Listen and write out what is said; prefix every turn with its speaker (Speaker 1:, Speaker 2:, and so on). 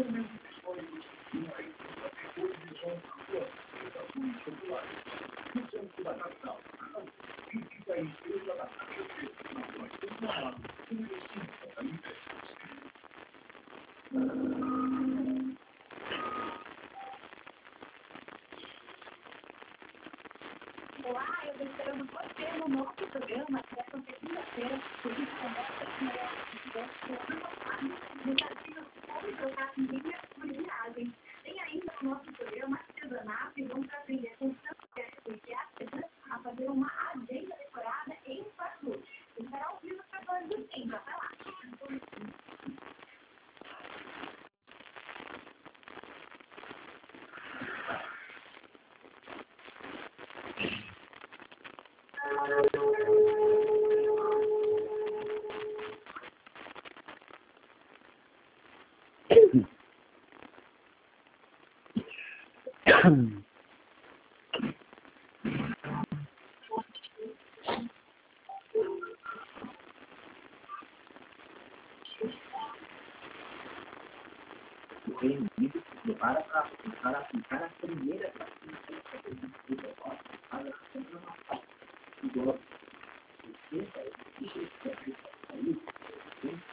Speaker 1: Olá, eu estou esperando você no nosso programa desta segunda-feira. A gente conversa com desafios como trocar milhas por viagem. Tem ainda o nosso programa Artesanato e vamos aprender com e artesãs a fazer uma agenda decorada em fartura. Estará ao vivo para todos os tempos. Até lá.
Speaker 2: O Reino Unido se prepara para aplicar a primeira vacina para a programação idosa. Esse é o país tem